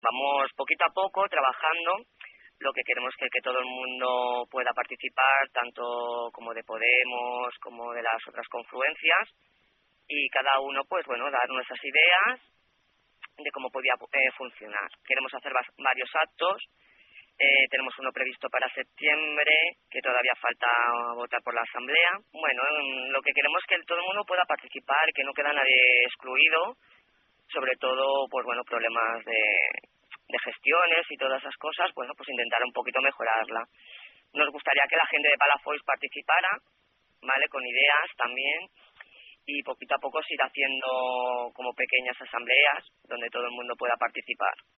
Vamos poquito a poco trabajando. Lo que queremos es que todo el mundo pueda participar, tanto como de Podemos como de las otras confluencias, y cada uno, pues bueno, dar nuestras ideas de cómo podía funcionar. Queremos hacer varios actos. Tenemos uno previsto para septiembre, que todavía falta votar por la asamblea. Bueno, lo que queremos es que todo el mundo pueda participar, que no queda nadie excluido, sobre todo, pues bueno, problemas de gestiones y todas esas cosas, bueno, pues intentar un poquito mejorarla. Nos gustaría que la gente de Palafolls participara, ¿vale?, con ideas también, y poquito a poco se irá haciendo como pequeñas asambleas donde todo el mundo pueda participar.